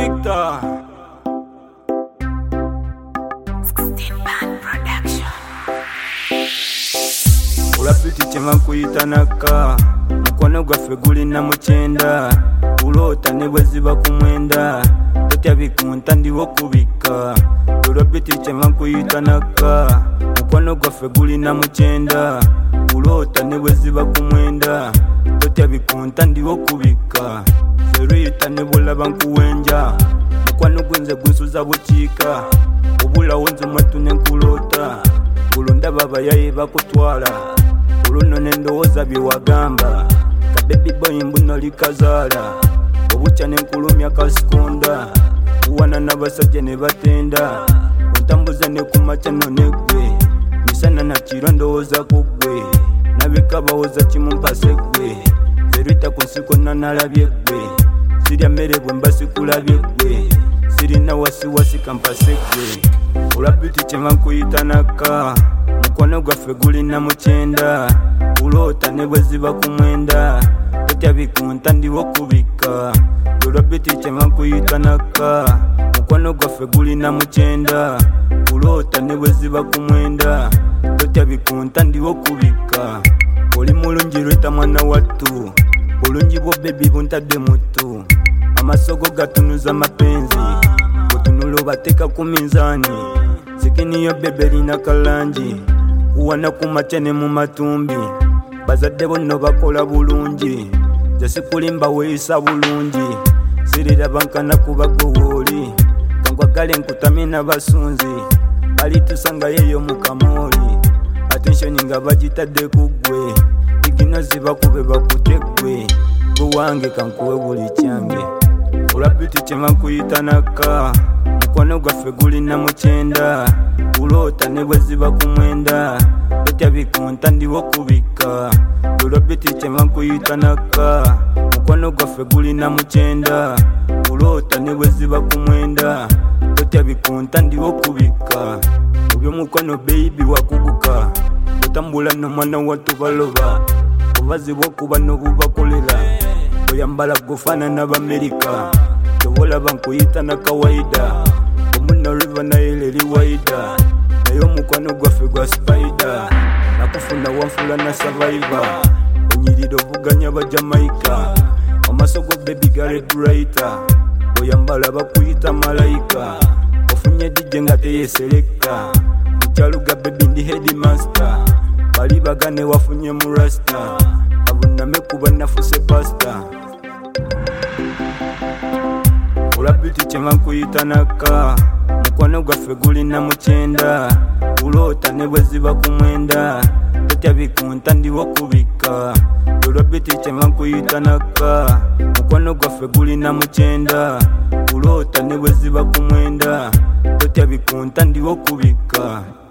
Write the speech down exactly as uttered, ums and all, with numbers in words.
Victor Olabiti chema kuyita naka mukwano gwaffe gulina mukyenda ulota ne bwe ziba ku mwenda totya bikunta ndiwo kubika olabiti chema kuyita naka mukwano gwaffe gulina mukyenda ulota ne bwe ziba ku mwenda totya bikunta ndiwo kubika seruyita ne bulaba nkuwenja mukwano gwenze gunsuza bukiika obulawo nze mwatu ne nkulota bulunda baba yaye bakutwala oluno nendowooza byewagamba kabebi boyi mbuno likazaala obukya nenkulumya kasikonda kuwana n'abasajja ne batenda ontambuza ne kumakya no negwe misana nakiro ndowooza ku ggwe nabika bawoza kimu mpase ggwe zerwita ku nsi konna nalabye ggwe sirya mmere bwe mba sikulabye ggwe sirina wasiwasi kampase ggwe olabiti kyema nkuyita naka mukwano gwaffe gulina mukyenda ulota ne bwe ziba ku mwenda totya bikunta ndiwo kubika olabiti kyema nkuyita naka mukwano gwaffe gulina mukyenda ulota ne bwe ziba ku mwenda totya bikunta ndiwo kubika oli mulungi lwita mwana wattu bulungi bwo bebi buntadde muttu amasogo gatunuza mapenzi otunula obateeka ku minzaani sikiniyo bebe lina kalangi kuwana ku makya ne mu matumbi bazadde bonno bakola bulungi nze sikulimba weeyisa bulungi siriraba nkana kubagowooli kangwagale nkutamye n'abasunzi balitusanga yeeyo mu kamooli atensioni nga bagitadde ku ggwe igino zibakube bakutye ggwe gwe wange kankuwe buli kyange olabiti kyema nkuyita naka mukwano gwaffe gulina mukyenda ulota ne bwe ziba ku mwenda totya bikunta ndiwo kubika olabiti kyema nkuyita naka mukwano gwaffe gulina mukyenda ulota ne bwe ziba ku mwenda totya bikunta ndiwo kubika obyomukwano beibi wakuguka otambula n'omwana wattu baloba obazibwa okuba n'obubakolera oyambala gofaanana b'amerika tobolaba nkuyita na kawaida omuna riva naye eri waida naye omukwano gwaffe gwa spider nakufuna wanfula na survivor onyirira ovuganya bajamaika amaso go baby garedurayita oyambala bakuyita malayika ofunye dije nga teyeseleka mukyaluga baby ndi headmaster bali bagane wafunye mu rasta abuname kuba nafuse pasta olabiti kyema nkuyita naka mukwano gwaffe gulina mukyenda ulota ne bwe ziba ku mwenda totya bikunta ndiwo kubika olabiti kyema nkuyita naka mukwano gwaffe gulina mukyenda ulota ne bwe ziba ku mwenda totya bikunta ndiwo kubika